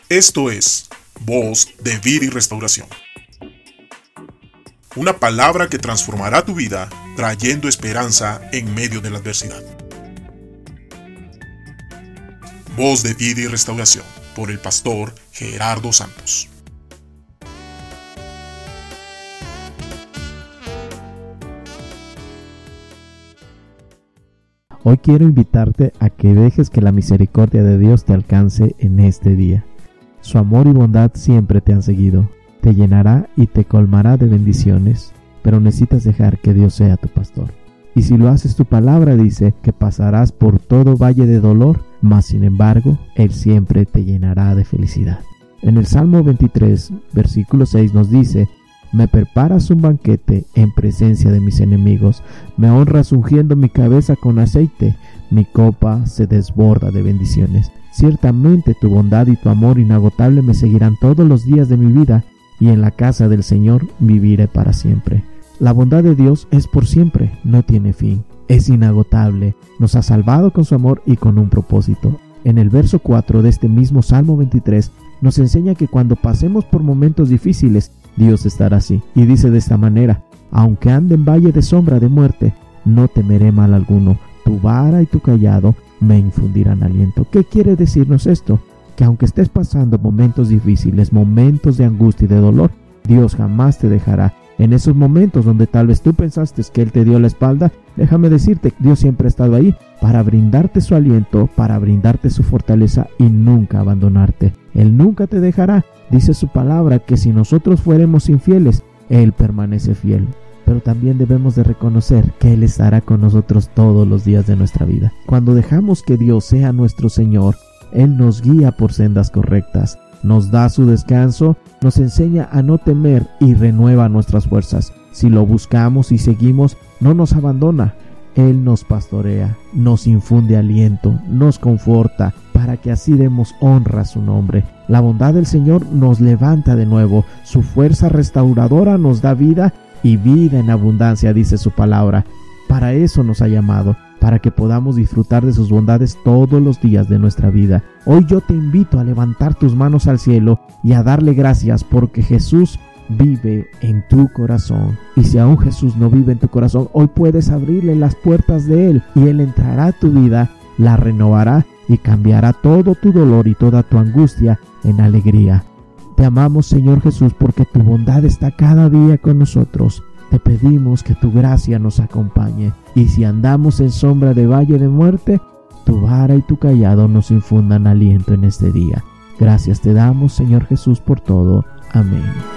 Esto es Voz de Vida y Restauración. Una palabra que transformará tu vida, trayendo esperanza en medio de la adversidad. Voz de Vida y Restauración, por el pastor Gerardo Santos. Hoy quiero invitarte a que dejes que la misericordia de Dios te alcance en este día. Su amor y bondad siempre te han seguido. Te llenará y te colmará de bendiciones, pero necesitas dejar que Dios sea tu pastor. Y si lo haces, tu palabra dice que pasarás por todo valle de dolor, mas sin embargo, Él siempre te llenará de felicidad. En el Salmo 23, versículo 6 nos dice: me preparas un banquete en presencia de mis enemigos, me honras ungiendo mi cabeza con aceite, mi copa se desborda de bendiciones. Ciertamente tu bondad y tu amor inagotable me seguirán todos los días de mi vida, y en la casa del Señor viviré para siempre. La bondad de Dios es por siempre, no tiene fin, es inagotable, nos ha salvado con su amor y con un propósito. En el verso 4 de este mismo Salmo 23 nos enseña que cuando pasemos por momentos difíciles, Dios estará así, y dice de esta manera: aunque ande en valle de sombra de muerte, no temeré mal alguno, tu vara y tu cayado me infundirán aliento. ¿Qué quiere decirnos esto? Que aunque estés pasando momentos difíciles, momentos de angustia y de dolor, Dios jamás te dejará. En esos momentos donde tal vez tú pensaste que Él te dio la espalda, déjame decirte, Dios siempre ha estado ahí para brindarte su aliento, para brindarte su fortaleza y nunca abandonarte. Él nunca te dejará. Dice su palabra que si nosotros fuéramos infieles, Él permanece fiel. Pero también debemos de reconocer que Él estará con nosotros todos los días de nuestra vida. Cuando dejamos que Dios sea nuestro Señor, Él nos guía por sendas correctas, nos da su descanso, nos enseña a no temer y renueva nuestras fuerzas. Si lo buscamos y seguimos, no nos abandona. Él nos pastorea, nos infunde aliento, nos conforta, para que así demos honra a su nombre. La bondad del Señor nos levanta de nuevo, su fuerza restauradora nos da vida y vida en abundancia, dice su palabra. Para eso nos ha llamado, para que podamos disfrutar de sus bondades todos los días de nuestra vida. Hoy yo te invito a levantar tus manos al cielo y a darle gracias porque Jesús vive en tu corazón. Y si aún Jesús no vive en tu corazón, hoy puedes abrirle las puertas de Él y Él entrará a tu vida, la renovará y cambiará todo tu dolor y toda tu angustia en alegría. Te amamos, Señor Jesús, porque tu bondad está cada día con nosotros. Te pedimos que tu gracia nos acompañe, y si andamos en sombra de valle de muerte, tu vara y tu cayado nos infundan aliento en este día. Gracias te damos, Señor Jesús, por todo. Amén.